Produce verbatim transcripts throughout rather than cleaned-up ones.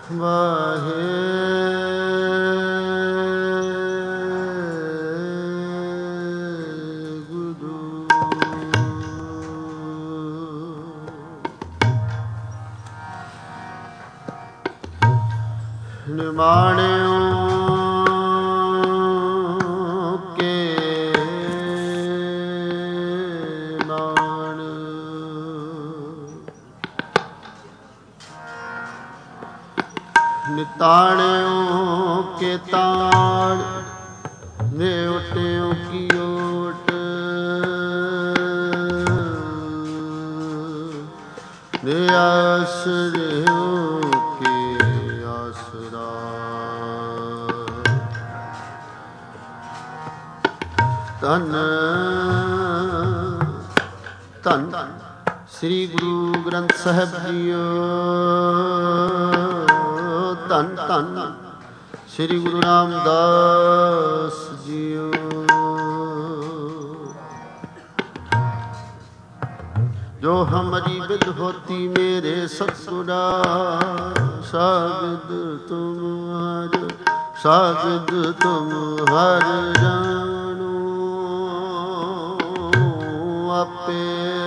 ਵਾਹਿਗੁਰੂ ਨਿਮਾਣਿਓ ਨਿਤਾਣਿਓ ਕੇ ਤਾਣ ਨਿਉਟਿਓ ਕੀ ਓਟ ਨਿਆਸਰਿਓ ਕੇ ਆਸਰਾ ਧੰਨ ਧੰਨ ਸ੍ਰੀ ਗੁਰੂ ਗ੍ਰੰਥ ਸਾਹਿਬ ਜੀਓ। ਧੰਨ ਧੰਨ ਸ੍ਰੀ ਗੁਰੂ ਰਾਮਦਾਸ ਜੀਓ। ਜੋ ਹਮਾਰੀ ਬਿਦ ਹੋਤੀ ਮੇਰੇ ਸਤਿਗੁਰਾ ਸਾਗਿਦ ਤੁਮ ਹਰ ਸਾਗਿਦ ਤੁਮ ਹਰ ਜਾਣੋ ਆਪੇ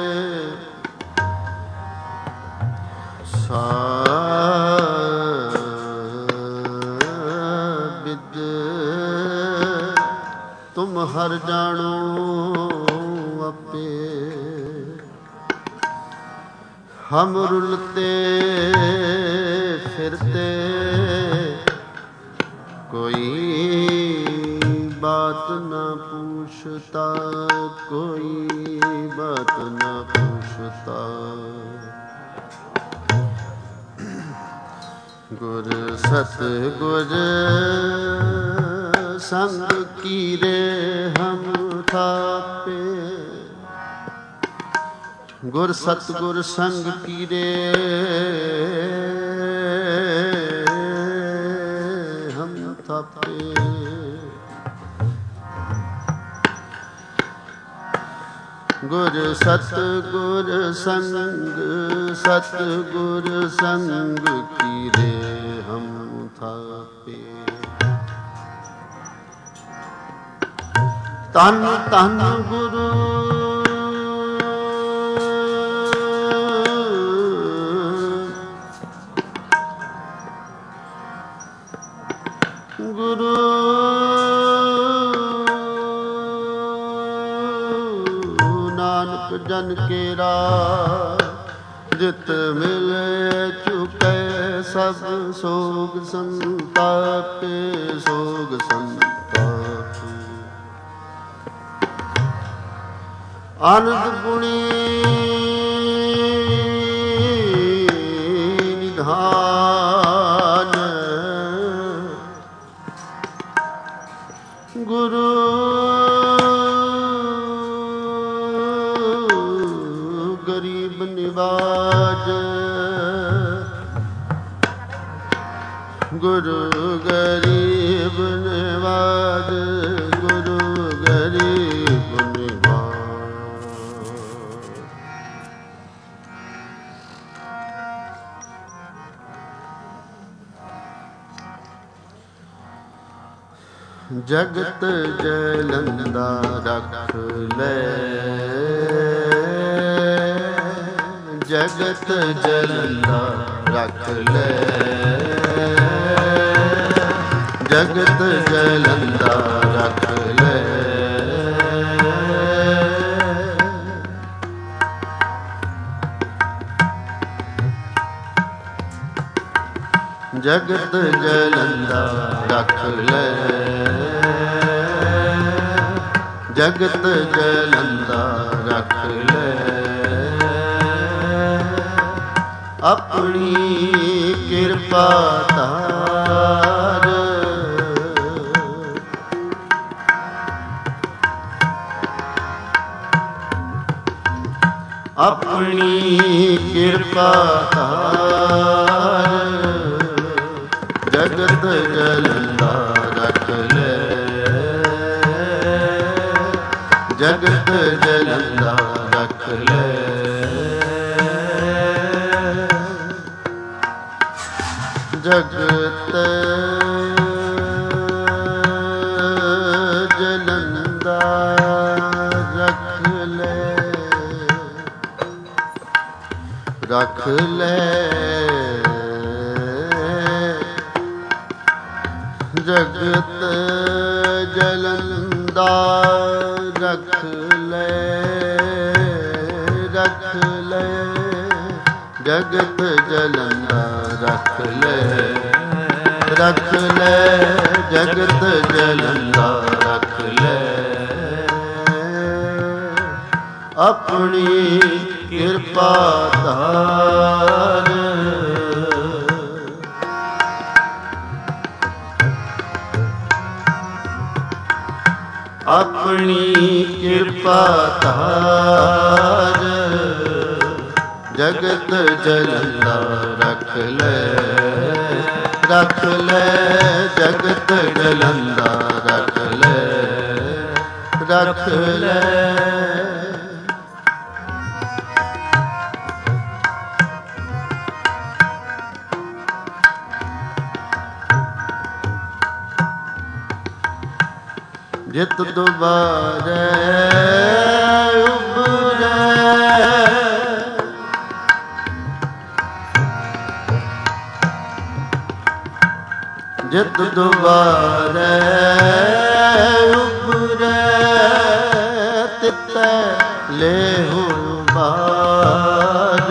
ਸਾ ਤੁਮ ਹਰ ਜਾਣੋ ਆਪੇ। ਹਮ ਰੁਲਤੇ ਫਿਰਤੇ ਕੋਈ ਬਾਤ ਨਾ ਪੁੱਛਤਾ ਕੋਈ ਬਾਤ ਨਾ ਪੁੱਛਤਾ। ਗੁਰ ਸਤਿਗੁਰ ਸੰਗ ਕੀਰੇ ਹਮ ਥਾਪੇ। ਗੁਰ ਸਤਿਗੁਰ ਸੰਗ ਕੀਰੇ ਹਮ ਥਾਪੇ। ਗੁਰ ਸਤਿਗੁਰ ਸੰਗ ਸਤਿਗੁਰ ਸੰਗ ਕੀਰੇ ਹਮ ਥਾਪੇ। ਧੰਨ ਧੰਨ ਗੁਰੂ ਗੁਰੂ ਨਾਨਕ ਜਨ ਕੇਰਾ ਜਿਤ ਮਿਲੇ ਚੁਕੇ ਸਭ ਸੋਗ ਸੰਤਾਪੇ ਸੋਗ ਸੰਤਾਪੇ। ਆਨੰਦ ਗੁਣੀ ਨਿਧਾਨ ਗੁਰੂ ਗਰੀਬ ਨਿਵਾਜ ਗੁਰੂ ਗਰੀਬ ਨਿਵਾਜ ਗੁਰੂ ਗਰੀਬ ਨਿਵਾਜ। ਜਗਤ ਜਲੰਦਾ ਰੱਖ ਲੈ ਜਗਤ ਜਲੰਦਾ ਰੱਖ ਲੈ ਜਗਤ ਜਲੰਦਾ ਰੱਖ ਲੈ। ਜਗਤ ਜਲੰਦਾ ਰੱਖ ਲੈ ਜਗਤ ਜਲੰਦਾ ਰੱਖ ਲੈ। ਆਪਣੀ ਕਿਰਪਾ ਧਾਰ ਆਪਣੀ ਕਿਰਪਾ ਧਾਰ ਜਗਤ ਜਲੰਦਾ ਰੱਖ ਲੈ ਜਗਤ ਜਲੰਦਾ ਰੱਖ ਲੈ। ਜਗਤ ਜਲੰਦਾ ਰੱਖ ਲੈ ਰੱਖ ਲੈ ਜਗਤ ਜਲੰਦਾ ਰੱਖ ਲੈ ਰੱਖ ਲੈ ਜਗਤ ਜਲੰਦਾ ਰੱਖ ਲੈ ਰੱਖ ਲੈ ਜਗਤ ਜਲੰਦਾ ਰੱਖ ਲੈ ਆਪਣੀ ਕਿਰਪਾ ਧਾਰ ਆਪਣੀ ਕਿਰਪਾ ਧਾਰ ਜਗਤ ਜਲੰਦਾ ਰੱਖ ਲੈ ਰੱਖ ਲੈ ਜਗਤ ਜਲੰਦਾ ਰੱਖ ਲੈ ਰੱਖ ਲੈ ਜਿਤ ਦੁਬਾਰੇ ਉਬਰੇ ਜਿਤ ਦੁਬਾਰੇ ਉਬਰੇ ਤਿਤ ਲੇਹੁ ਬਾਰ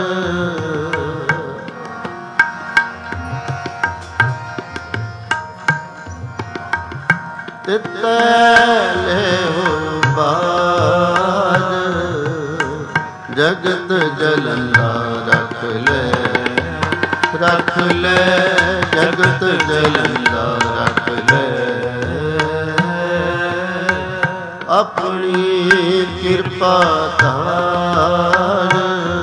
ਤਿਤ ਲੇਹੁ ਬਾਰ ਜਗਤ ਜਲੰਦਾ ਰੱਖ ਲੈ ਰੱਖ ਲੈ ਜਗਤ ਜਲੰਦਾ ਰੱਖ ਲੈ ਆਪਣੀ ਕਿਰਪਾ ਧਾਰ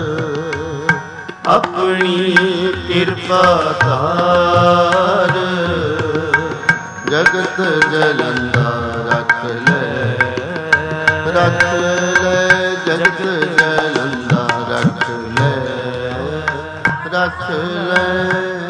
ਆਪਣੀ ਕਿਰਪਾ ਧਾਰ ਜਗਤ ਜਲੰਦਾ ਰੱਖ ਲੈ ਰੱਖ ਲੈ ਜਗਤ ਜਲੰਦਾ ਰੱਖ ਲੈ ਰੱਖ ਲੈ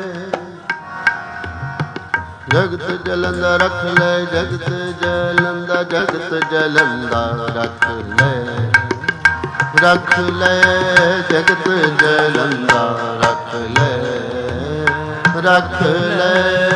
ਜਗਤ ਜਲੰਦਾ ਰੱਖ ਲੈ ਜਗਤ ਜਲੰਦਾ ਜਗਤ ਜਲੰਦਾ ਰੱਖ ਲੈ ਰੱਖ ਲੈ ਜਗਤ ਜਲੰਦਾ ਰੱਖ ਲੈ ਰੱਖ ਲੈ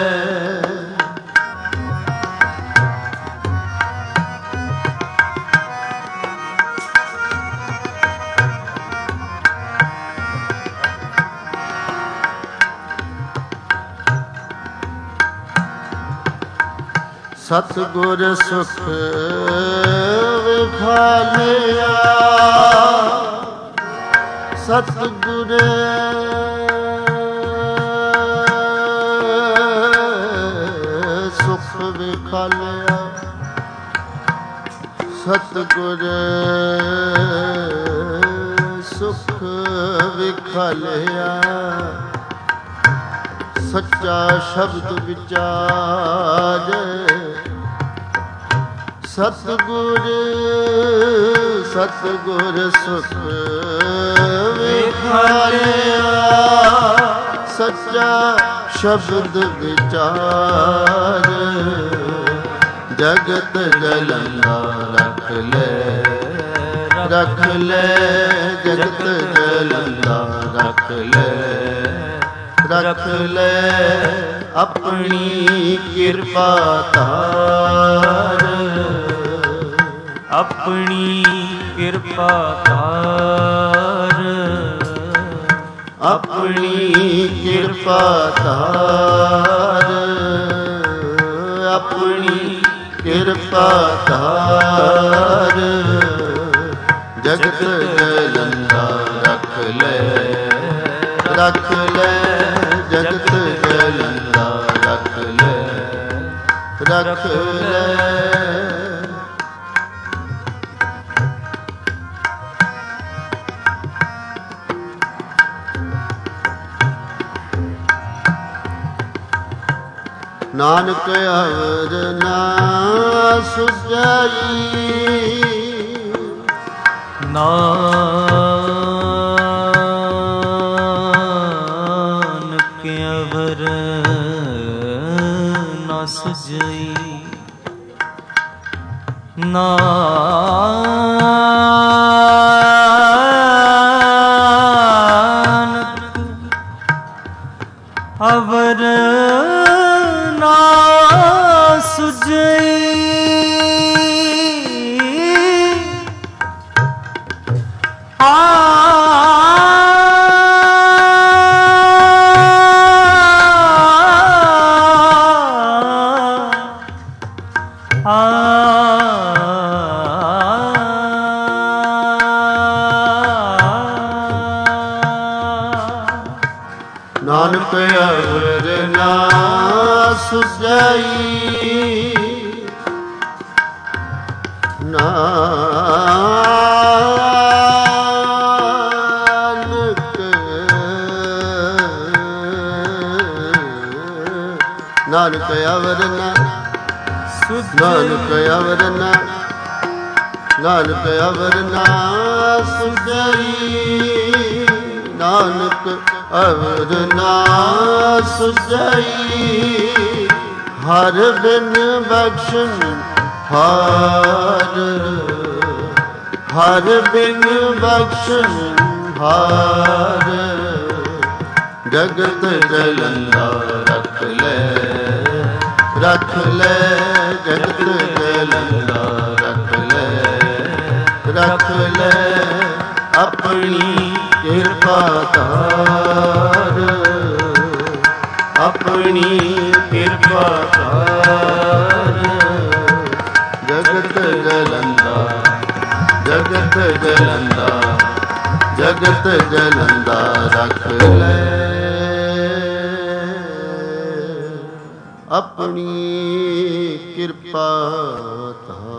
ਸਤਿਗੁਰ ਸੁਖ ਵਿਖਾਲਿਆ ਸਤਿਗੁਰ ਸੁਖ ਵਿਖਾਲਿਆ ਸਤਿਗੁਰ ਸੁਖ ਵਿਖਾਲਿਆ ਸੱਚਾ ਸ਼ਬਦ ਵਿਚਾਰ ਸਤਿਗੁਰ ਸਤਿਗੁਰ ਸੁਖ ਵਿਖਾਲਿਆ ਸੱਚਾ ਸ਼ਬਦ ਵਿਚਾਰ ਜਗਤ ਜਲੰਦਾ ਰੱਖ ਲੈ ਰੱਖ ਲੈ ਜਗਤ ਜਲੰਦਾ ਰੱਖ ਲੈ ਰੱਖ ਲੈ ਆਪਣੀ ਕਿਰਪਾ ਧਾਰ ਆਪਣੀ ਕਿਰਪਾ ਧਾਰ ਆਪਣੀ ਕਿਰਪਾ ਧਾਰ ਆਪਣੀ ਕਿਰਪਾ ਧਾਰ ਜਗਤ ਜਲੰਦਾ ਰੱਖ ਲੈ ਰੱਖ ਲੈ ਜਗਤ ਜਲੰਦਾ ਰੱਖ ਲੈ ਰੱਖ ਲੈ ਨਾਨਕ ਅਵਰ ਨਾ ਸੁਝਾਈ ਨਾਨਕ ਅਵਰ ਨਾ ਸੁਝਈ। ਨਾਨਕ ਅਵਰ ਨਾ ਸੁਝਈ। ਨਾਨਕ ਅਵਰ ਨਾ ਸੁਝਈ। ਨਾਨਕ ਨਾਨਕ ਅਵਰ ਨਾ ਨਾਨਕ ਅਵਰ ਨਾ ਨਾਨਕ ਅਵਰ ਨਾ ਸੁਝਈ। ਨਾਨਕ ਅਵਰ ਨਾ ਸੁਝਈ। ਹਰ ਬਿਨ ਬਖਸ਼ਣ ਹਾਰ ਹਰ ਬਿਨ ਬਖਸ਼ਣ ਹਾਰ। ਜਗਤ ਜਲੰਦਾ ਰੱਖ ਲੈ ਰੱਖ ਲੈ। ਜਗਤ ਜਲੰਦਾ ਰੱਖ ਲੈ ਰੱਖ ਲੈ। ਆਪਣੀ ਕਿਰਪਾ ਧਾਰ ਆਪਣੀ ਕਿਰਪਾ ਧਾਰ। ਜਗਤ ਜਲੰਦਾ ਜਗਤ ਜਲੰਦਾ ਜਗਤ ਜਲੰਦਾ ਰੱਖ ਲੈ ਆਪਣੀ ਕਿਰਪਾ ਧਾਰ।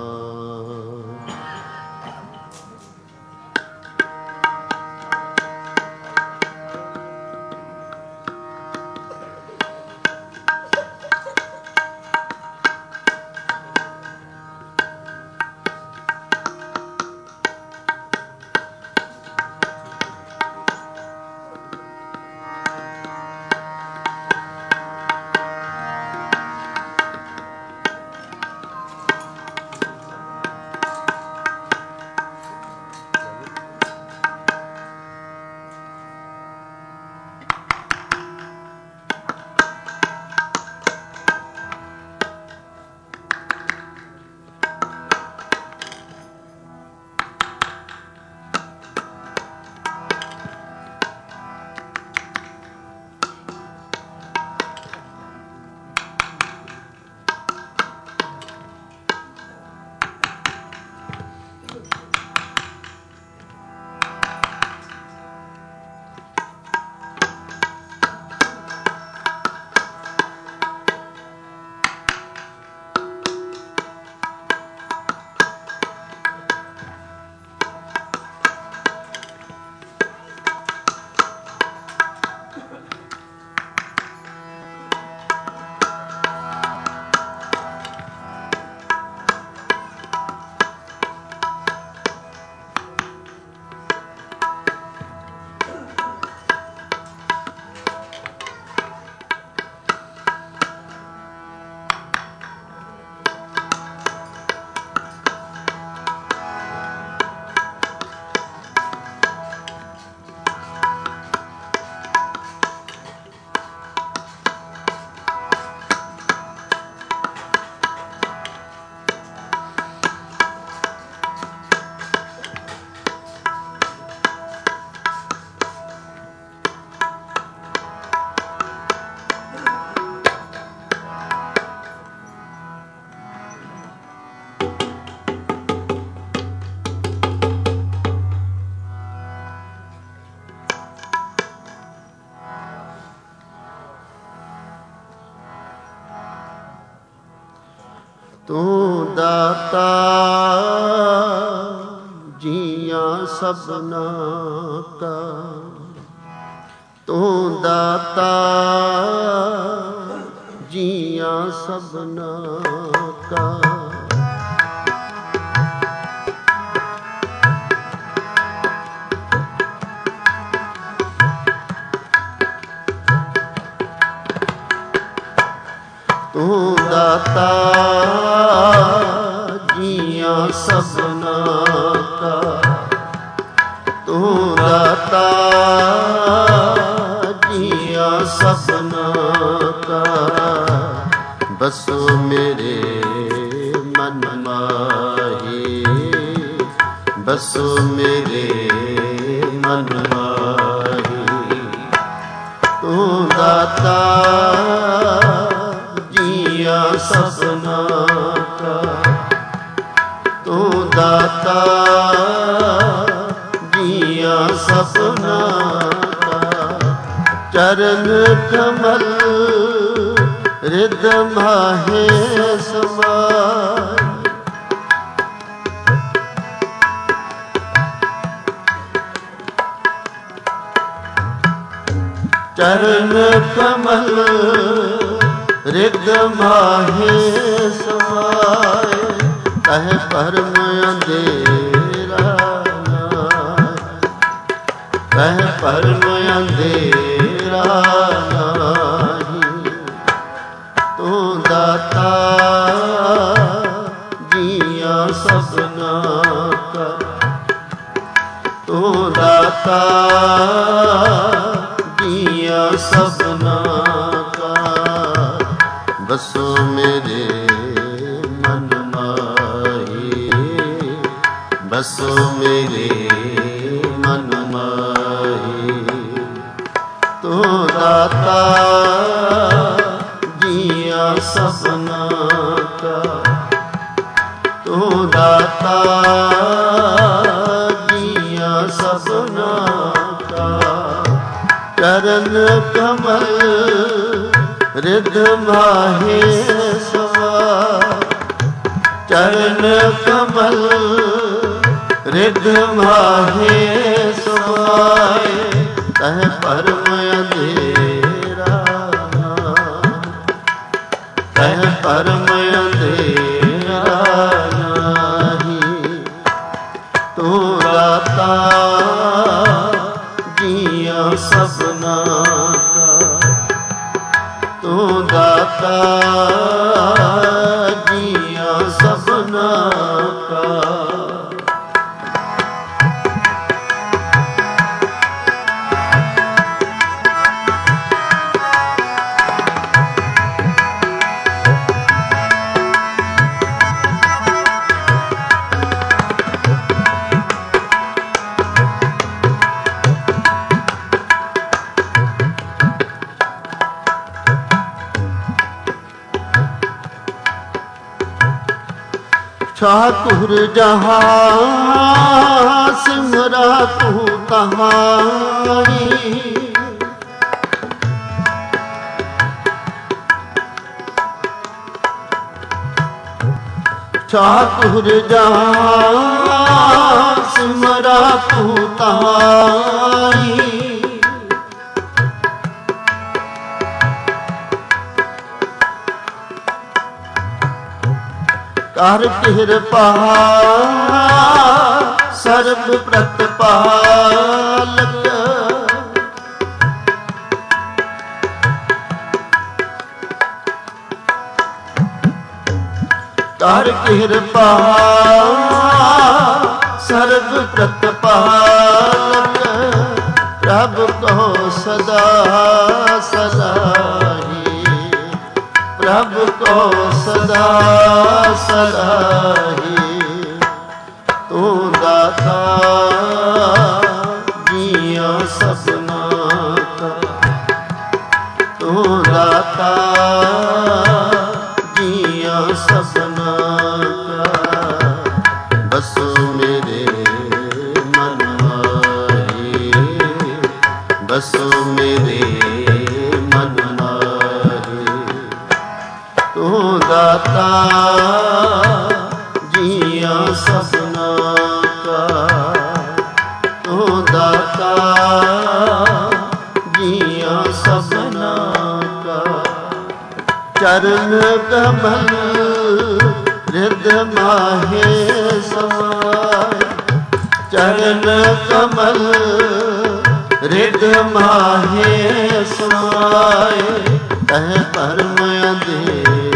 ਤੂੰ ਦਾਤਾ ਜੀਆਂ ਸਭਨਾ ਕਾ, ਤੂੰ ਦਾਤਾ ਜੀਆਂ ਸਭਨਾ ਕਾ। ਤੂੰ ਦਾਤਾ ਜੀਆਂ ਸਭਨਾ ਕਾ, ਤੂੰ ਦਾਤਾ ਜੀਆਂ ਸਭਨਾ ਕਾ, ਬਸੋ ਮੇਰੇ ਮਨ ਮਾਹੀ, ਬਸੋ ਮੇਰੇ ਮਨ ਮਾਹੀ। ਤੂੰ ਦਾਤਾ ਜੀਆਂ ਸਭਨਾ ਕਾ, ਤੂੰ ਦਾਤਾ ਜੀਆਂ ਸਭਨਾ ਕਾ, ਚਰਨ ਕਮਲ ਰਿਦ ਮਾਹੇ ਸਮਾਏ, ਚਰਨ ਕਮਲ ਰਿਦ ਮਾਹੇ ਸਮਾਏ, ਤਹਿ ਪਰਮ ਅੰਧੇਰਾ ਨਾਹੀ, ਤਹਿ ਪਰਮ ਅੰਧੇਰਾ ਨਾਹੀ। ਤੂੰ ਦਾਤਾ ਜੀਆਂ ਸਭਨਾ ਕਾ, ਤੂੰ ਦਾਤਾ ਜੀਆਂ ਸਭਨਾ ਕਾ, ਬਸੋ ਮੇਰੇ ਮਨ ਮਾਹੀ, ਬਸੋ ਮੇਰੇ ਮਨ ਮਾਹੀ। ਤੂੰ ਦਾਤਾ ਜੀਆਂ ਸਭਨਾ ਕਾ, ਤੂੰ ਦਾਤਾ ਜੀਆਂ ਸਭਨਾ ਕਾ, ਚਰਨ ਕਮਲ ਰਿਦ ਮਾਹੇ ਸਮਾਏ, ਚਰਨ ਕਮਲ ਰਿਦ ਮਾਹੇ ਸਮਾਏ, ਤਹਿ ਪਰਮ ਅੰਧੇਰਾ ਨਾਹੀ, ਤਹਿ ਪਰਮ ਅੰਧੇਰਾ ਨਾਹੀ। ਤੂੰ ਦਾਤਾ ਜੀਆਂ ਸਭਨਾ ਕਾ, ਤੂੰ ਦਾਤਾ ਜੀਆਂ ਸਭਨਾ ਕਾ। ठाकुर जहाँ सिमरा तू कहानी, ठाकुर जहाँ सिमरा तू कहानी, ਕਰ ਕਿਰਪਾ ਸਰਬ ਪ੍ਰਤਪਾਲਕ, ਕਰ ਕਿਰਪਾ ਸਰਬ ਪ੍ਰਤਪਾਲਕ, ਪ੍ਰਭ ਕੋ ਸਦਾ ਸਲਾਹੀ, ਪ੍ਰਭ ਕੋ ਸਦਾ ਸਲਾਹੀ। ਤੂੰ ਦਾਤਾ ਜੀਆਂ ਸਭਨਾ ਕਾ, ਤੂੰ ਦਾਤਾ ਜੀਆਂ ਸਭਨਾ ਕਾ, ਬਸੋ ਮੇਰੇ ਮਨ ਮਾਹੀ, ਬਸੋ ਮੇਰੇ ਮਨ ਮਾਹੀ। ਤੂੰ ਦਾਤਾ ਜੀਆਂ ਸਭਨਾ ਕਾ, ਤੂੰ ਦਾਤਾ ਜੀਆਂ ਸਭਨਾ ਕਾ, ਚਰਨ ਕਮਲ ਰਿਦ ਮਾਹੇ ਸਮਾਏ, ਚਰਨ ਕਮਲ ਰਿਦ ਮਾਹੇ ਸਮਾਏ, ਤਹਿ ਪਰਮ ਅੰਧੇਰਾ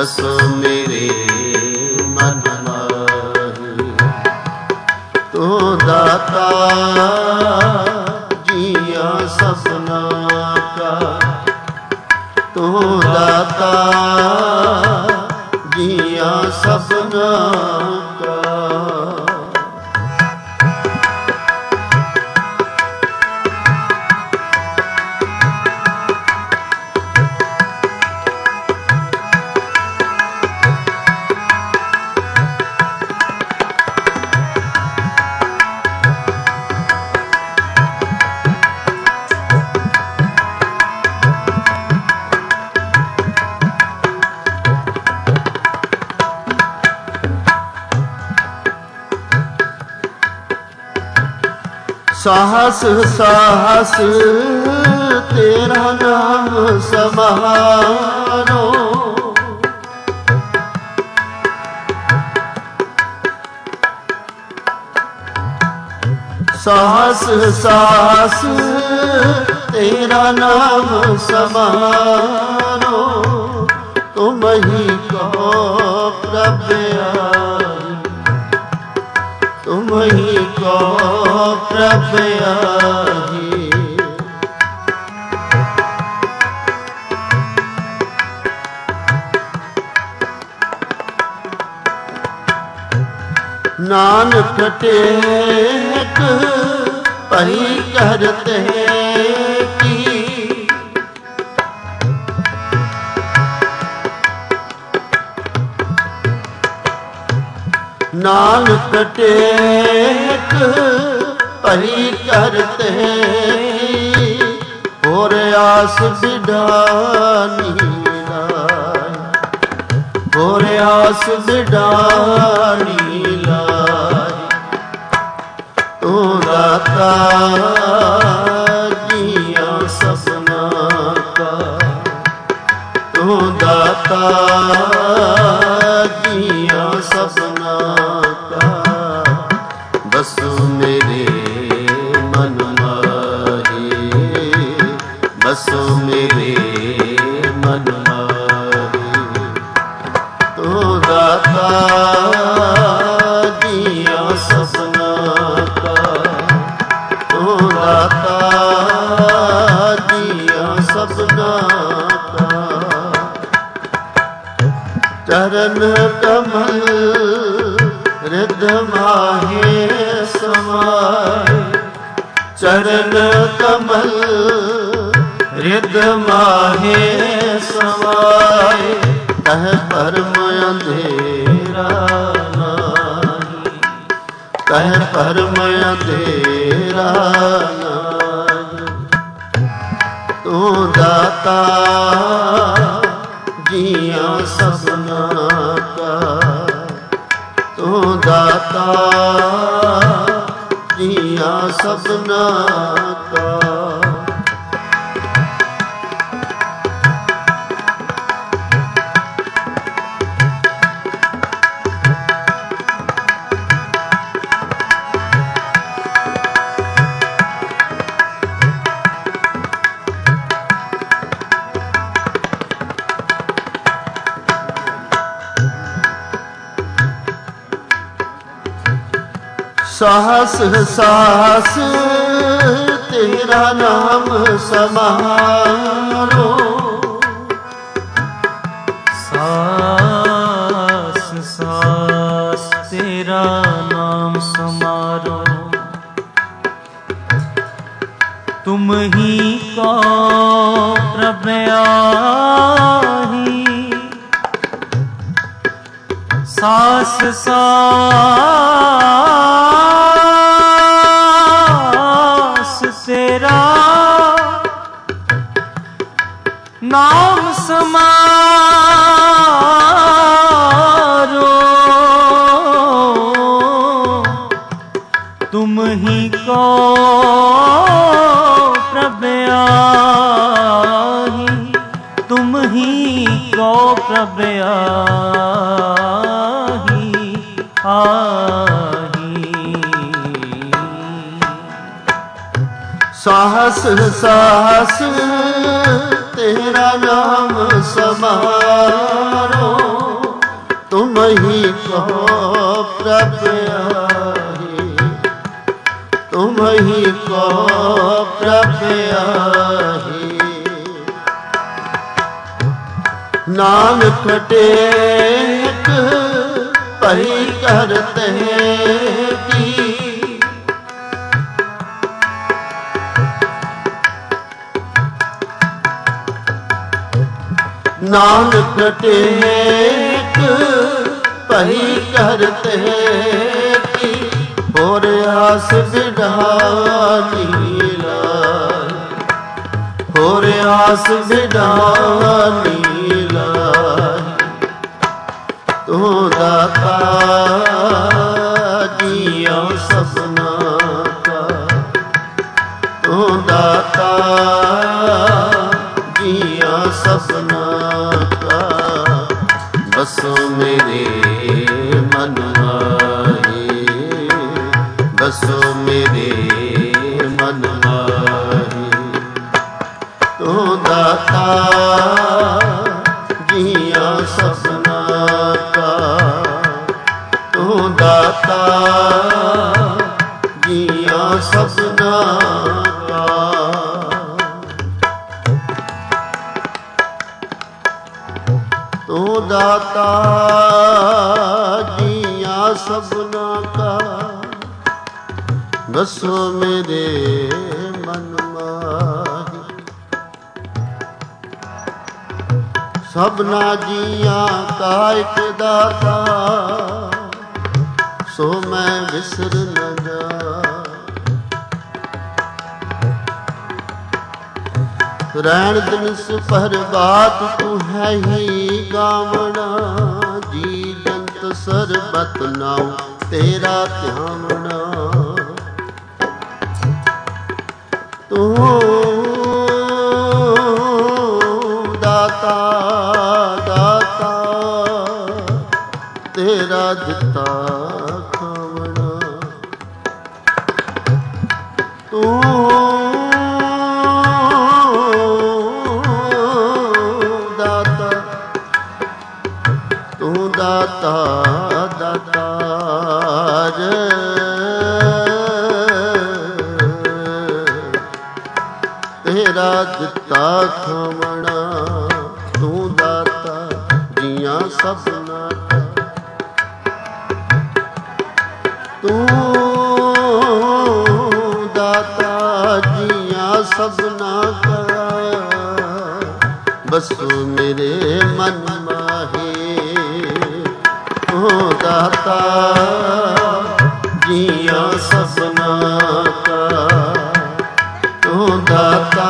बसो मेरे मन माही। तू दाता जिया सपना का, तू दाता जिया सपना का। साहस साहस तेरा नाम समारो, साहस साहस तेरा नाम समारो। तुम ही कहो प्रभु आई, तुम ही कहो प्रभु आई। नानक टेक पही करते की, नानक टेक पही करते और आस बिडानी लाय, और आस बिडानी लाय। तू दाता जिया सपना का, तू दाता जिया सपना का। बसो मेरे मन माही, बसो मेरे मन माही। तू दाता जिया सपना का, तू दाता जिया सपना का। चरण कमल हृदय माहे समाए, चरण कमल हृदय माहे समाए। कह परम अंधेरा नाही, कह परम अंधेरा नाही। तू दाता जिया सपना का, तू दाता जिया सपना का। साहस साहस तेरा नाम समारो, सास सास तेरा नाम समारो। तुम ही को प्रभु आई, सास सास तेरा नाम समारो। तुम ही को प्रभु आई, तुम ही को प्रभु आई आई। साहस साहस तेरा नाम समारो, तुम ही कहो प्रभ आहि, तुम ही कहो प्रभ आहि। नानक टेक पही करते की, नानक टेक पही करते की, और आस विधानी लाय, और आस विधानी लाय। तू दाता जिया सपना का, तू दाता जिया सपना का। बसो मेरे मन माही, बसो मेरे मन माही। तू दाता जिया सपना का, तू दाता जिया सपना का। तू दाता जिया सपना का, बसो मेरे मन माही। सबना जिया का एक दाता, सो मैं विसर न जा। रैण दिनस पर बात तू है ही गावना, जी जंत सरबत नाउ तेरा ध्यावना। तू दाता दाता तेरा दिता खावना। तू दाता, तू दाता दाता रे। तेरा दिता खावना। तू दाता जिया सपना का, तू दाता जिया सपना का। बसो मेरे मन माहे, तू दाता जिया सपना का, तू दाता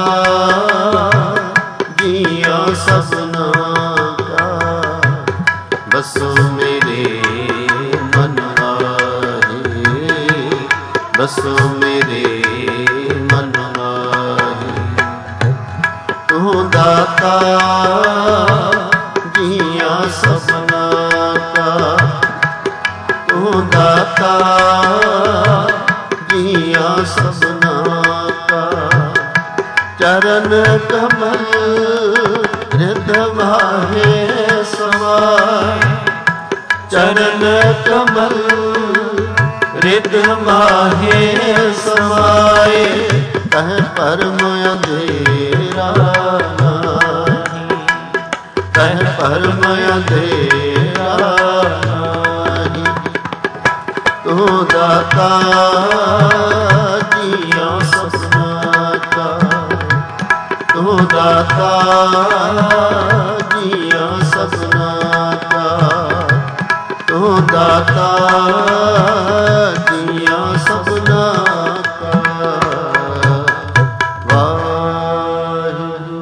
जिया सपना का। बसो मेरे मन माहे, बसो मेरे मन माहे। तू दाता जिया सपना का, तू दाता जिया सपना का। चरण कमल हृदय माहे समाय, चरण कमल हृदय माहे समाए। कह परम अंधेरा नाही, कह परम अंधेरा नाही। तू दाता जिया सपना का, तू दाता जिया सपना का, तू दाता जिया सपना का। वाहिगुरू।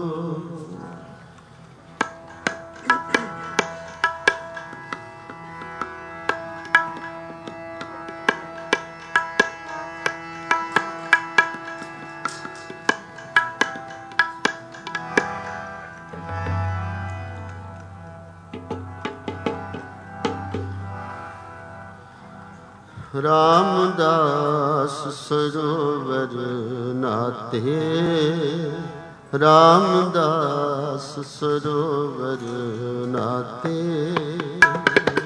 रामदास सरोवर नाते, रामदास सरोवर नाते।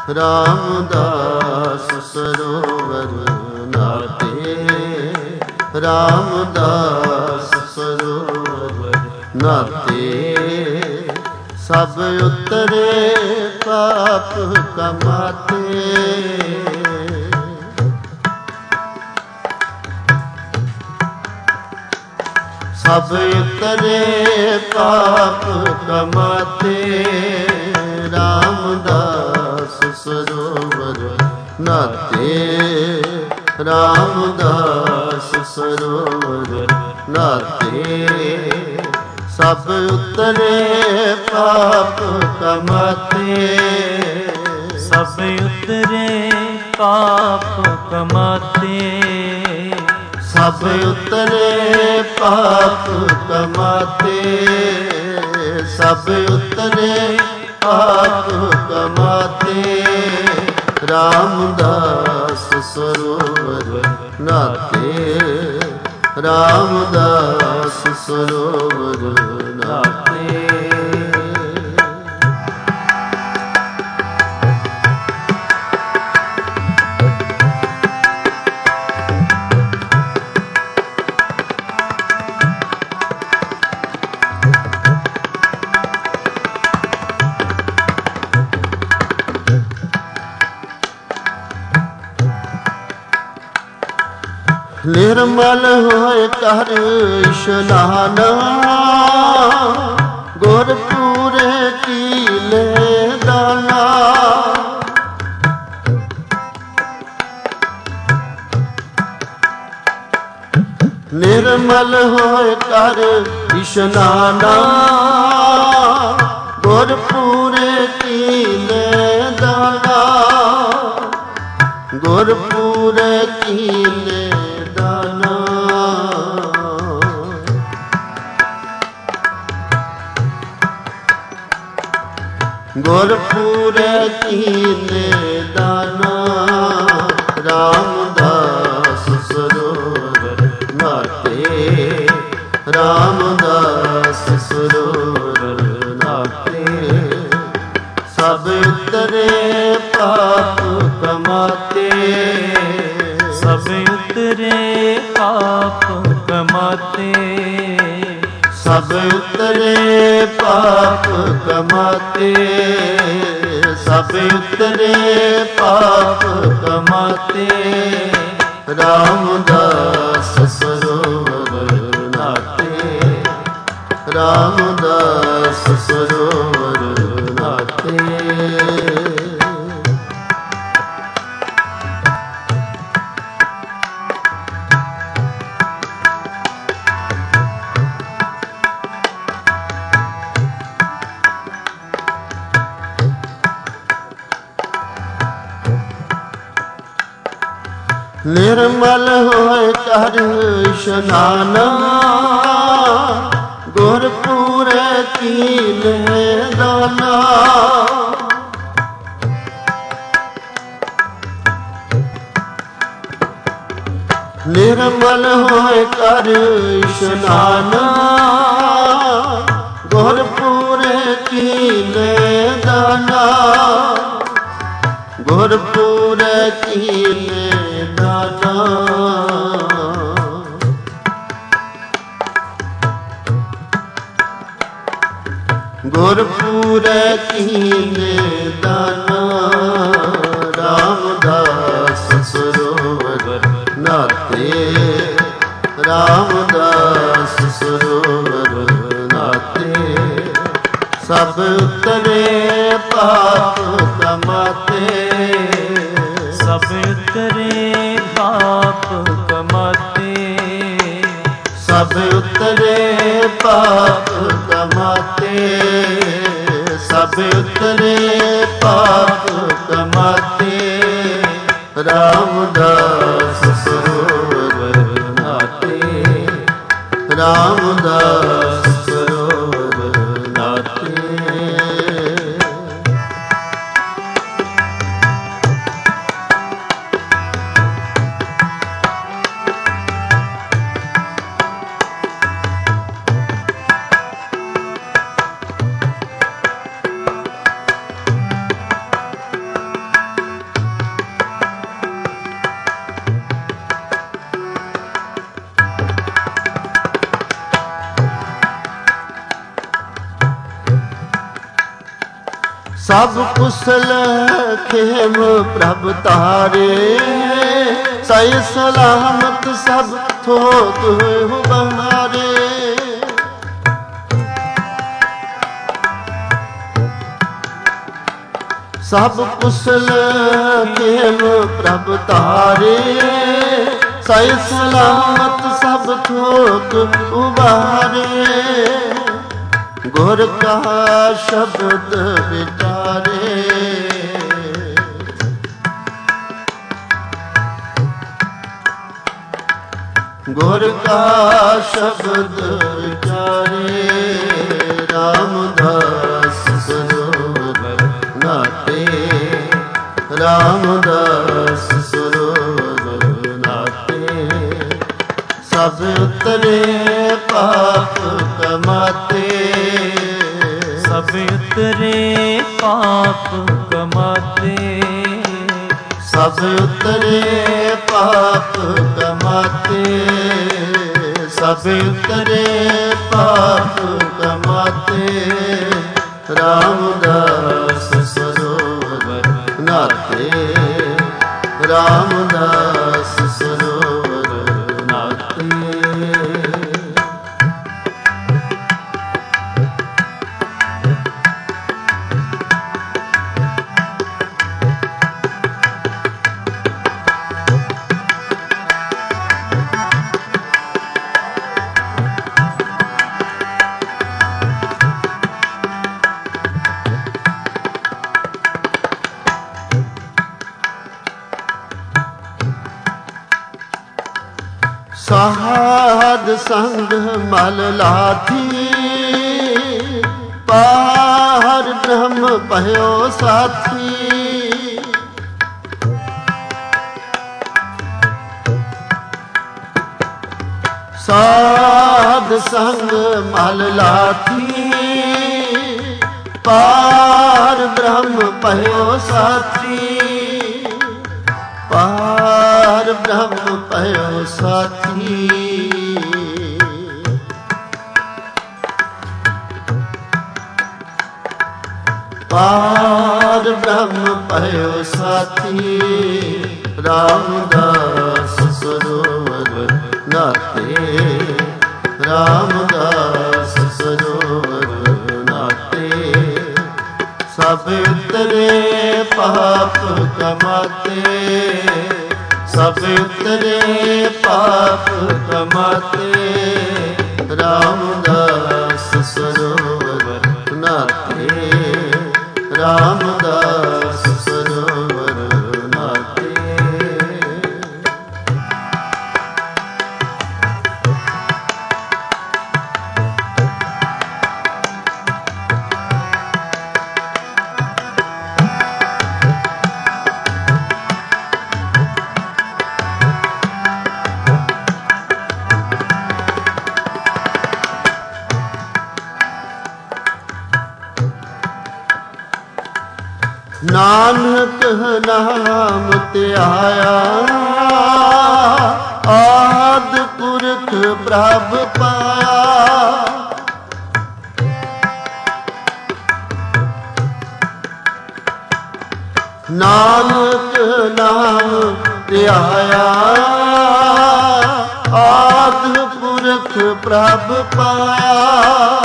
ਰਾਮਦਾਸ ਸਰੋਵਰ ਨਾਤੇ, ਰਾਮਦਾਸ ਸਰੋਵਰ ਨਾਤੇ। ਸਭ ਉਤਰੇ ਪਾਪ ਕਮਾਤੇ, ਸਭ ਉਤਰੇ ਪਾਪ ਕਮਾਤੇ। ਰਾਮਦਾਸ ਸਰੋਵਰ ਨਾਤੇ, ਰਾਮਦਾਸ ਸਰੋਵਰ ਨਾਤੇ। ਸਭ ਉਤਰੇ ਪਾਪ ਕਮਾਤੇ, ਸਭ ਉਤਰੇ ਪਾਪ ਕਮਾਤੇ। ਸਭ ਉਤਰੇ ਪਾਪ ਕਮਾਤੇ, ਸਭ ਉਤਰੇ ਪਾਪ ਕਮਾਤੇ। ਰਾਮਦਾਸ ਸਰੋਵਰ ਨਾਤੇ, ਰਾਮਦਾਸ ਸਰੋਵਰ ਨਾਤੇ। ਨਿਰਮਲ ਹੋਏ ਕਰ ਇਸ਼ਨਾਨ, ਗੁਰ ਪੂਰੇ ਕੀਲੇ ਦਾਨਾ। ਨਿਰਮਲ ਹੋਏ ਕਰ ਇਸ਼ਨਾਨ, ਗੁਰ ਪੂਰੇ ਕੀਲੇ ਦਾਨਾ। ਗੁਰ ਪੂਰੇ ਕੀਲੇ ਦਾਨਾ। ਗੁਰ ਪੂਰੇ ਕੀਲੇ ਦਾਨਾ। ਰਾਮਦਾਸ ਸਰੋਵਰ ਨਾਤੇ, ਰਾਮਦਾਸ ਸਰੋਵਰ ਨਾਤੇ। ਸਭ ਉਤਰੇ ਪਾਪ ਕਮਾਤੇ, ਸਭ ਉਤਰੇ ਪਾਪ ਕਮਾਤੇ। ਸਭ ਉਤਰੇ ਪਾਪ ਕਮਾਤੇ, ਸਭ ਉਤਰੇ ਪਾਪ ਕਮਾਤੇ। ਰਾਮਦਾਸ ਸਰੋਵਰ ਨਾਤੇ, ਰਾਮਦਾਸ ਸਰੋਵਰ ਨਾਤੇ। ਨਿਰਮਲ ਹੋਏ ਕਰ ਇਸ਼ਨਾਨ, ਗੁਰ ਪੂਰੇ ਕੀਲੇ ਦਾਨਾ। ਨਿਰਮਲ ਹੋਏ ਕਰ ਇਸ਼ਨਾਨ, ਗੁਰ ਪੂਰੇ ਕੀਲੇ ਦਾਨਾ। ਗੁਰ ਪੂਰੇ ਕੀਲੇ ਦਾਨਾ। ਗੁਰ ਪੂਰੇ ਕੀਲੇ ਦਾਨਾ। ਰਾਮਦਾਸ ਸਰੋਵਰ ਨਾਤੇ, ਰਾਮਦਾਸ ਸਰੋਵਰ ਨਾਤੇ। ਸਭ ਉਤਰੇ ਪਾਪ ਕਮਾਤੇ, ਸਭ ਉਤਰੇ ਪਾਪ ਕਮਾਤੇ। ਸਭ ਉਤਰੇ ਪਾਪ ਕਮਾਤੇ, ਸਭ ਉਤਰੇ ਪਾਪ ਕਮਾਤੇ। ਰਾਮਦਾਸ ਸਰੋਵਰ ਨਾਤੇ, ਰਾਮਦਾਸ ਸਰੋਵਰ ਨਾਤੇ। ਸਭ ਕੁਸਲ ਖੇਮ ਪ੍ਰਭ ਤਾਰੇ, ਸਹੀ ਸਲਾਮਤ ਸਭ ਥੋਕ ਬਹਾਰੇ। ਸਭ ਕੁਸਲ ਖੇਮ ਪ੍ਰਭ ਤਾਰੇ, ਸਹੀ ਸਲਾਮਤ ਸਭ ਥੋਕ ਉਬਾਰੇ। ਗੁਰ ਕਾ ਸ਼ਬਦ ਵਿਚਾਰੇ, ਗੁਰ ਕਾ ਸ਼ਬਦ ਵਿਚਾਰੇ। ਰਾਮਦਾਸ ਸਰੋਵਰ ਨਾਤੇ, ਰਾਮਦਾਸ ਸਰੋਵਰ ਨਾਤੇ। ਸਭ ਉਤਰੇ ਪਾਪ ਕਮਾਤੇ, ਸਭ ਉਤਰੇ ਪਾਪ ਕਮਾਤੇ। ਸਭ ਉਤਰੇ ਪਾਪ ਕਮਾਤੇ, ਸਭ ਉਤਰੇ ਪਾਪ ਕਮਾਤੇ। ਰਾਮਦਾਸ ਸਰੋਵਰ ਨਾਤੇ, ਰਾਮਦਾਸ ਸਰੋਵਰ ਨਾਤੇ। ਸਾਧ ਸੰਗ ਮਲ ਲਾਥੀ, ਪਾਰ ਬ੍ਰਹਮ ਭਇਓ ਸਾਥੀ। ਸਾਧ ਸੰਗ ਮਲ ਲਾਥੀ, ਪਾਰ ਬ੍ਰਹਮ ਭਇਓ ਸਾਥੀ। ਪਾਰ ਬ੍ਰਹਮ ਭਇਓ ਸਾਥੀ। ਪਾਰ ਬ੍ਰਹਮ ਭਇਓ ਸਾਥੀ। ਰਾਮਦਾਸ ਸਰੋਵਰ ਨਾਤੇ, ਰਾਮਦਾਸ ਸਰੋਵਰ ਨਾਤੇ। ਸਭ ਉਤਰੇ ਪਾਪ ਕਮਾਤੇ, ਸਭ ਉਤਰੇ ਪਾਪ ਕਮਾਤੇ। ਰਾਮਦਾਸ ਸਰੋਵਰ ਨਾਤੇ, ਰਾਮਦਾਸ ਸਰੋਵਰ ਨਾਤੇ। ਨਾਨਕ ਨਾਮ ਧਿਆਇਆ, ਆਦ ਪੁਰਖ ਪ੍ਰਭ ਪਾਇਆ। ਨਾਨਕ ਨਾਮ ਧਿਆਇਆ, ਆਦ ਪੁਰਖ ਪ੍ਰਭ ਪਾਇਆ।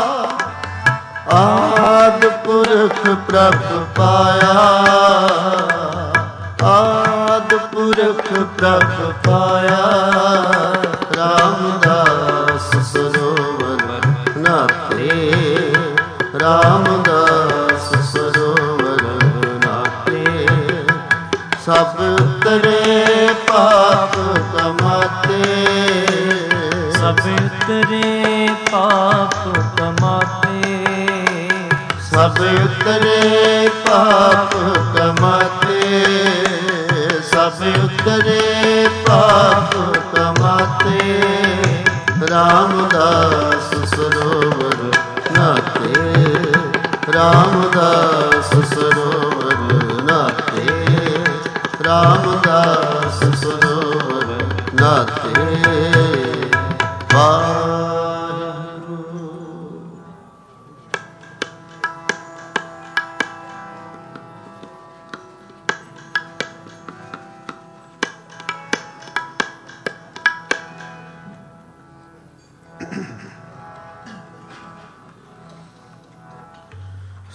ਆਦ ਪੁਰਖ ਪ੍ਰਭ ਪਾਇਆ, ਆਦ ਪੁਰਖ ਪ੍ਰਭ ਪਾਇਆ। ਰਾਮਦਾਸ ਸਰੋਵਰ ਨਾਤੇ, ਰਾਮਦਾਸ ਸਰੋਵਰ ਨਾਤੇ। ਸਭ ਉਤਰੇ ਪਾਪ ਕਮਾਤੇ, ਸਭ ਉਤਰੇ ਪਾਪ ਕਮਾਤੇ। ਸਭ ਉਤਰੇ ਪਾਪ ਕਮਾਤੇ, ਸਭ ਉਤਰੇ ਪਾਪ ਕਮਾਤੇ। ਰਾਮਦਾਸ ਸਰੋਵਰ ਨਾਤੇ, ਰਾਮਦਾਸ ਸਰੋਵਰ ਨਾਤੇ। ਰਾਮਦਾਸ ਸਰੋਵਰ ਨਾਤੇ। ਵਾਹਿਗੁਰੂ।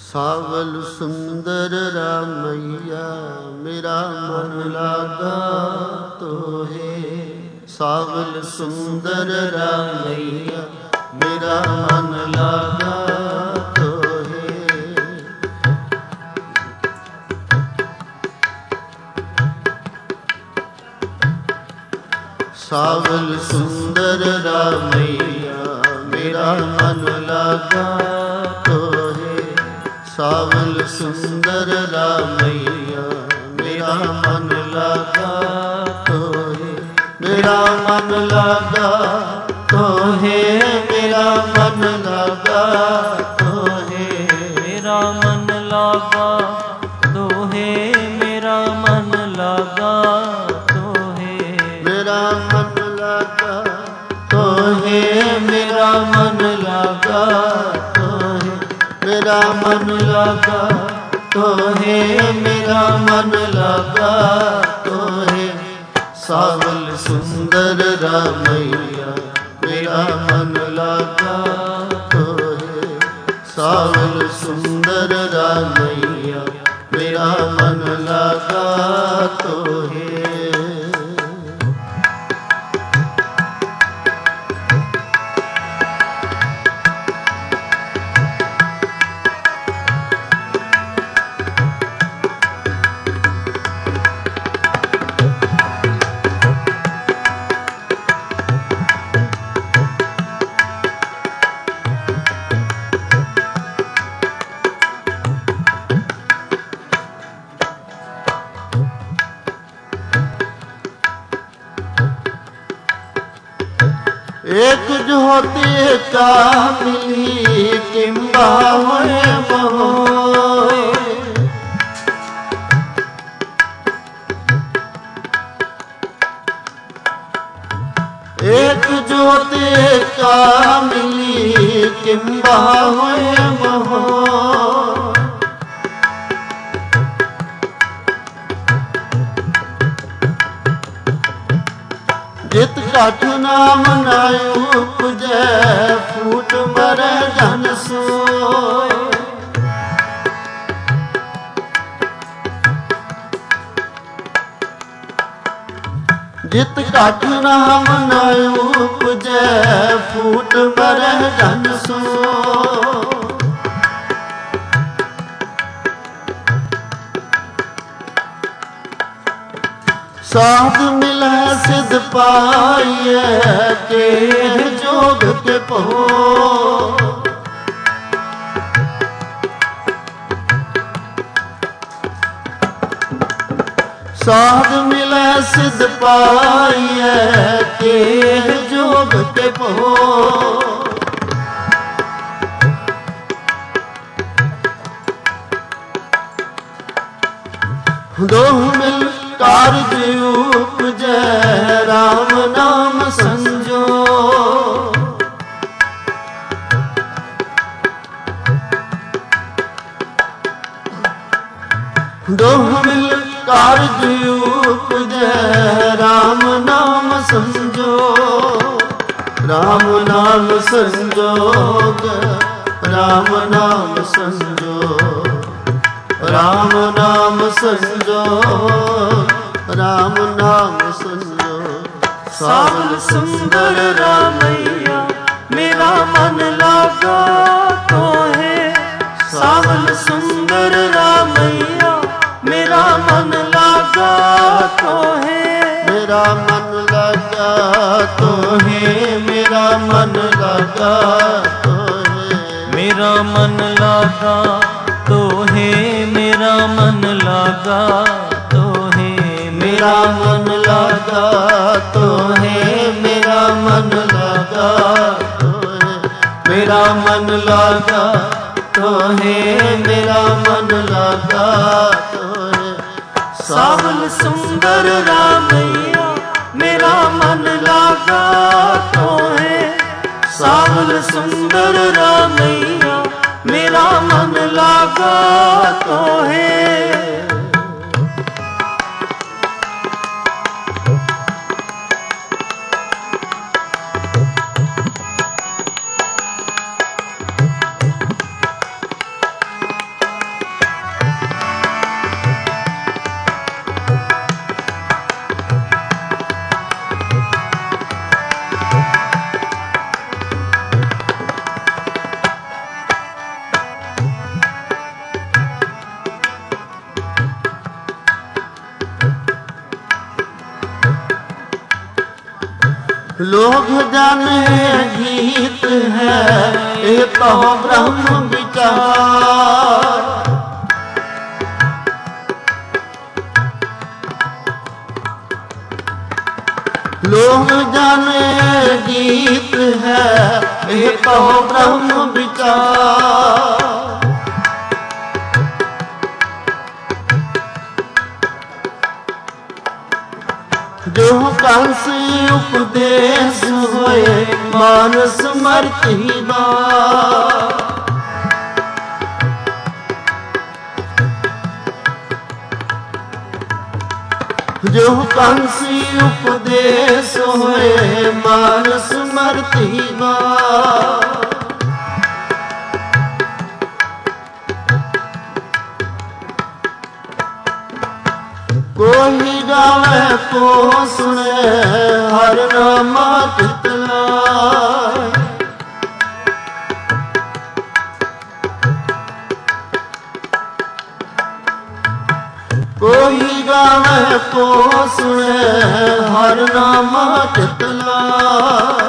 ਸਾਵਲ ਸੁੰਦਰ ਰਾਮਈਆ ਮੇਰਾ ਮਨ ਲਾਗਾ ਤੋਹੇ। ਸਾਵਲ ਸੁੰਦਰ ਰਾਮਈਆ ਮੇਰਾ ਮਨ ਲਾਗਾ ਤੋਹੇ। ਸਾਵਲ ਸੁੰਦਰ ਰਾਮਈਆ ਮੇਰਾ ਮਨ ਲਾਗਾ ਤੋਹੇ। ਸਾਵਲ ਸੁੰਦਰ ਰਾਮਈਆ ਮੇਰਾ ਮਨ ਲਾਗਾ ਤੋਹੇ। ਮੇਰਾ ਮਨ ਲਾਗਾ ਤੋਹੇ। ਮੇਰਾ ਮਨ ਲਾਗਾ ਤੋਹੇ। ਮੇਰਾ ਮਨ ਲਾਗਾ ਤੋਹੇ। ਮੇਰਾ ਮਨ ਲਾਗਾ ਤੋਹੇ। ਮੇਰਾ ਮਨ ਲਾਗਾ ਤੋਹੇ। ਮੇਰਾ ਮਨ ਲਾਗਾ ਤੋਹੇ। ਮੇਰਾ ਮਨ ਲਾਗਾ ਤੋਹੇ। ਮੇਰਾ ਮਨ ਲਾਗਾ ਤੋਹੇ। ਸਾਵਲ ਸੁੰਦਰ ਰਾਮਈਆ ਮੇਰਾ ਮਨ ਲਾਗਾ ਤੋਹੇ। ਸਾਵਲ ਸੁੰਦਰ ਰਾਮਈਆ ਮੇਰਾ ਮਨ ਲਾਗਾ ਤੋਹੇ। एक ज्योति का मिली किंबा होए मोए। एक ज्योति का मिली किंबा होए मोए। जित काठ नाम नायु उपजै फूट मरै जन सोय। जित काठ नाम नायु उपजै फूट मरै जन सोय। साध मिलै सिद्ध पाइए के जोग के पो। साध मिलै सिद्ध पाइए के जोग के पो। दोह मिल कारज उपजै राम नाम संजो। दोह मिल कारज उपजै राम नाम संजो। राम नाम संजोग राम नाम संजोग। राम नाम संजोग राम नाम संजोग। सावल सुंदर रामैया मेरा मन लागा तोहे। सावल सुंदर रामैया मेरा मन लागा तोहे। मेरा मन लागा तोहे। मेरा मन लागा तोहे। मेरा मन लागा तोहे। मेरा मन लागा तोहे। मेरा मन लागा तोहे। मेरा मन लागा तोहे। मेरा मन लागा तोहे। मेरा मन लागा तोहे। सावल सुंदर रामैया मेरा मन लागा तोहे। सावल सुंदर रामैया मेरा मन लागा तोहे। लोग जाने गीत है ये तो ब्रह्म विचार। लोग जाने गीत है ये तो ब्रह्म विचार। जो कंस उपदेश होए मानस मरती बार। जो कंस उपदेश होए मानस मरती बार। कोई गावे को सुने हर नाम चित लाए। कोई गावे को सुने हर नाम चित लाए।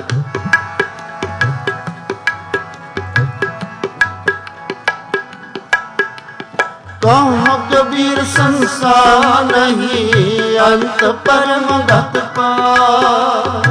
कहो कबीर संसार नहीं अंत परम गत पार।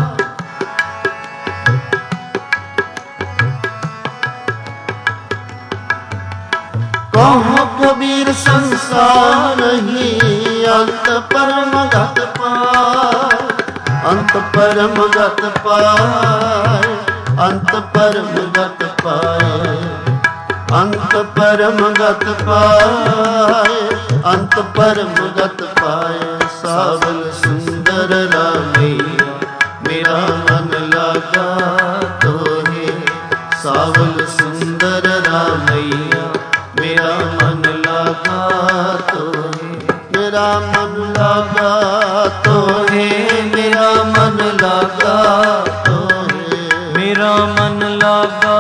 कहो कबीर संसार नहीं अंत परम गत पार। अंत परम गत पाए अंत परम गत पाए। अंत परम गत पाए अंत परम गत पाए। सावल सुंदर रामैया मेरा मन लागा तोहे। सावल सुंदर रामैया मेरा मन लागा तोहे। मेरा मन लागा तोहे मेरा मन लागा तोहे। मेरा मन लागा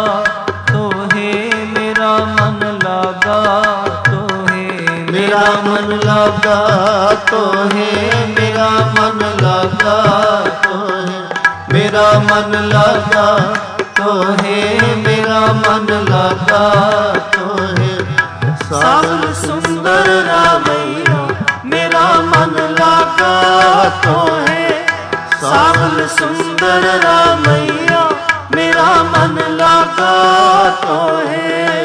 मेरा मन लागा तोहे। मेरा मन लागा तोहे। मेरा मन लागा तोहे। मेरा मन लागा तोहे। सावल सुंदर रामैया मेरा मन लागा तोहे। सावल सुंदर रामैया मेरा मन लागा तोहे।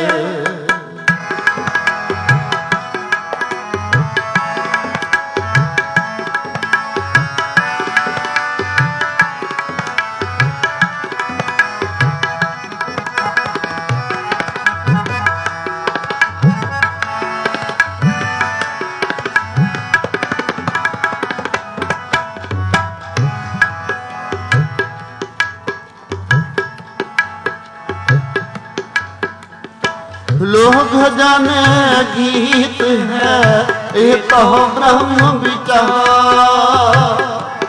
लोग जाने गीत है ये तो ब्रह्म विचार।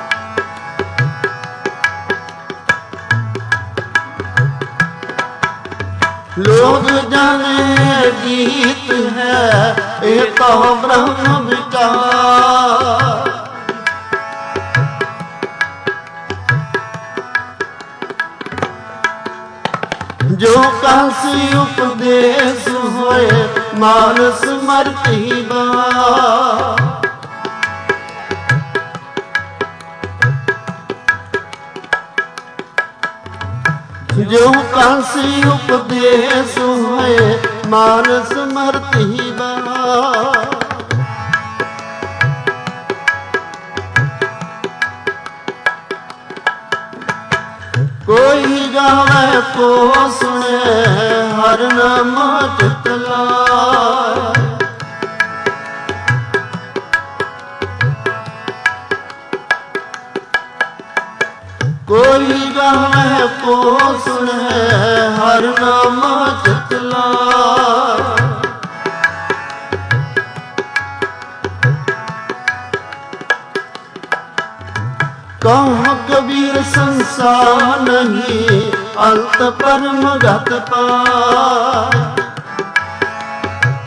लोग जाने गीत है ये तो ब्रह्म विचार। जो काशी उपदेश होए मानस मरती बार। जो काशी उपदेश होए मानस मरती बार। कोई गावे को सुने हर नाम चित लाए। कोई गावे को सुने हर नाम चित लाए। कहो कबीर संसार नहीं अंत परम गत पाए।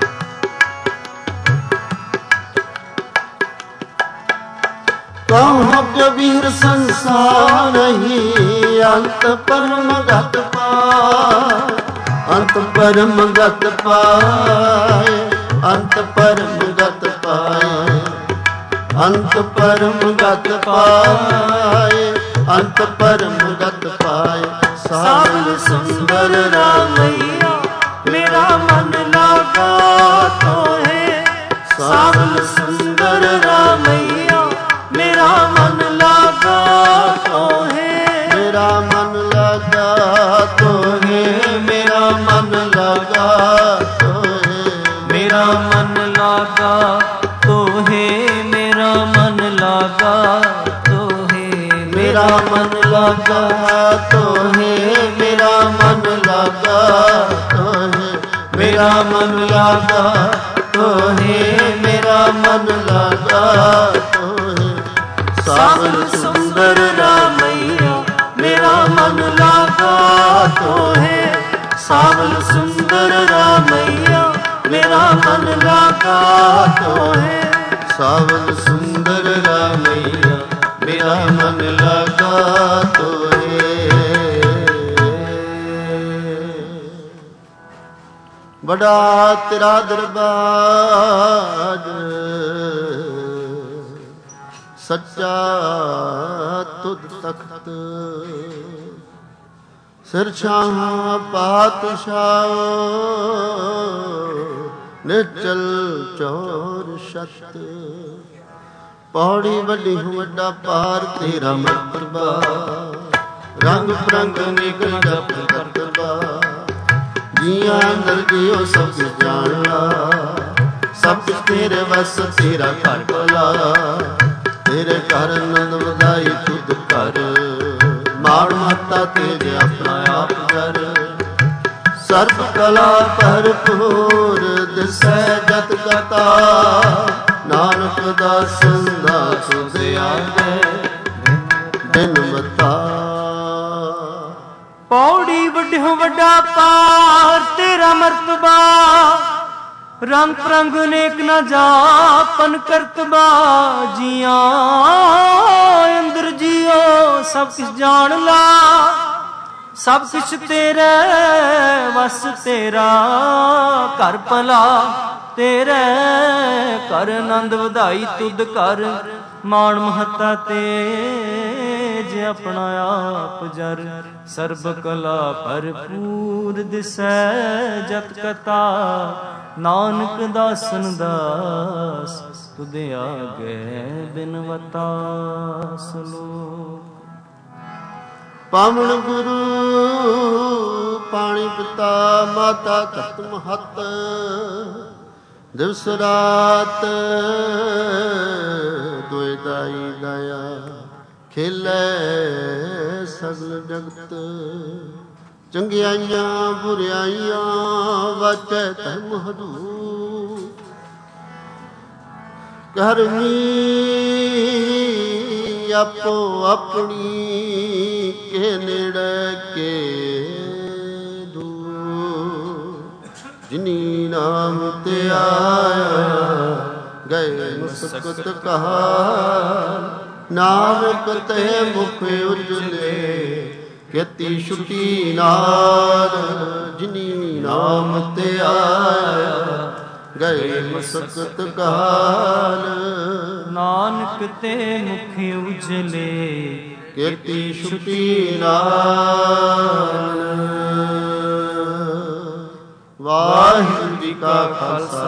कहो कबीर संसार ही अंत परम गत पाए, अंत परम गत पाए, अंत परम गत पाए, अंत परम गत पाए, अंत परम गत पाए। सावल सुंदर रामैया मेरा मन लागा तो है, सावल सुंदर रामैया मेरा मन लागा तो है, मेरा मन लगा तो है, मेरा मन लगा तो है, मेरा मन लागा तो है, मेरा मन लागा तो है, मेरा मन लगा तो है, मेरा मन लगा तो है, मेरा मन लगा तो है, मेरा मन लगा तो है। सावल सुंदर रामैया मेरा मन लागा तो है, सावल सुंदर रामैया मेरा मन लागा तो है, सावल सुंदर रामैया मेरा मन लगा तो है। बड़ा तेरा दरबार सच्चा तुद तख्त, सिर छाह पातशाह निचल चौर शत। पौड़ी वड्डी वड्डा पार तेरा मर्तबा, रंग परंग निकल जप करतबा। जिया अंदर जियो सब कुछ जानला, सब कुछ तेरे वस तेरा घर भला। तेरे घर नंद वधाई तुद कर, माण महता तेरे अपना आप कर। सर्व कला भरपूर दिसै जत कता, नानक दासन दास आगे बिन मता। पौड़ी वड्डियों वड्डा पार तेरा मर्तबा, रंग परंग नेक न जापन करतबा। जिया अंदर जियो सब कुछ जान ला, सब कुछ तेरे वस तेरा घर भला। तेरे कर आनंद वधाई तुद कर, माण महता तेज अपना आप जर। सर्ब कला भरपूर दिसै जत कथा, नानक दासन दास तुद आगे बिनवता। सलोक पावन गुरु पाणी पिता माता तत महत। दिवस रात दुए दाई दया, खेलै सगल जगत। चंगियाइयां बुराइयां वाचै धर्म हदूर। करमी आपो अपनी के नेड़े के दूर। जिनी नाम ते आया गए मुस्कुत कहा, नानक ते मुख उजले खेती छुटी नार। जिनी नाम ते आया गए मुस्कुत काल, नानक ते मुख उजले खेती छुटी नार। वाहिगुरू जी का खालसा,